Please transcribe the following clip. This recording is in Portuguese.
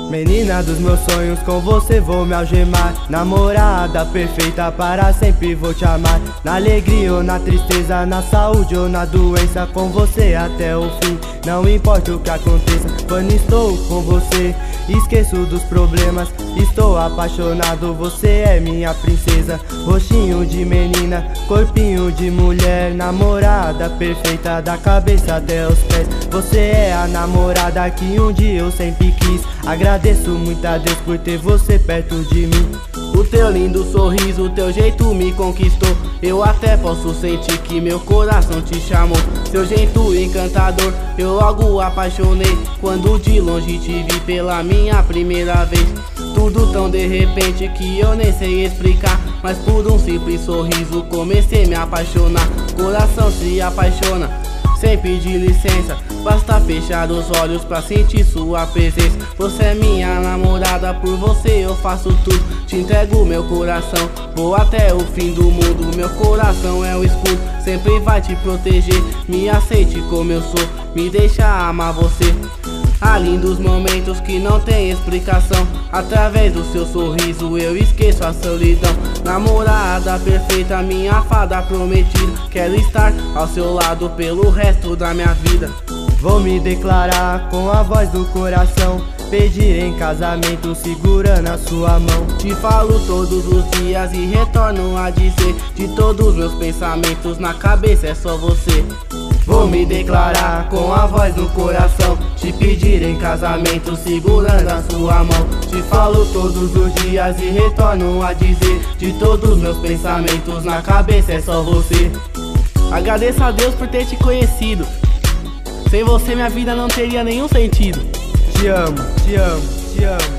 Menina dos meus sonhos, com você vou me algemar. Namorada perfeita, para sempre vou te amar. Na alegria ou na tristeza, na saúde ou na doença, com você até o fim, não importa o que aconteça. Quando estou com você, esqueço dos problemas. Estou apaixonado, você é minha princesa. Rostinho de menina, corpinho de mulher. Namorada perfeita, da cabeça até os pés. Você é a namorada que um dia eu sempre quis. Agradeço muito a Deus por ter você perto de mim. O teu lindo sorriso, o teu jeito me conquistou. Eu até posso sentir que meu coração te chamou. Seu jeito encantador, eu logo apaixonei. Quando de longe te vi pela minha primeira vez. Tudo tão de repente que eu nem sei explicar, mas por um simples sorriso comecei a me apaixonar. Coração se apaixona sem pedir licença, basta fechar os olhos pra sentir sua presença. Você é minha namorada, por você eu faço tudo. Te entrego meu coração, vou até o fim do mundo. Meu coração é o escudo, sempre vai te proteger. Me aceite como eu sou, me deixa amar você. Há lindos momentos que não tem explicação. Através do seu sorriso eu esqueço a solidão. Namorada perfeita, minha fada prometida. Quero estar ao seu lado pelo resto da minha vida. Vou me declarar com a voz do coração, pedir em casamento segurando a sua mão. Te falo todos os dias e retorno a dizer, de todos meus pensamentos na cabeça é só você. Vou me declarar com a voz do coração, te pedir em casamento segurando a sua mão. Te falo todos os dias e retorno a dizer, de todos meus pensamentos na cabeça é só você. Agradeço a Deus por ter te conhecido. Sem você minha vida não teria nenhum sentido. Te amo, te amo, te amo.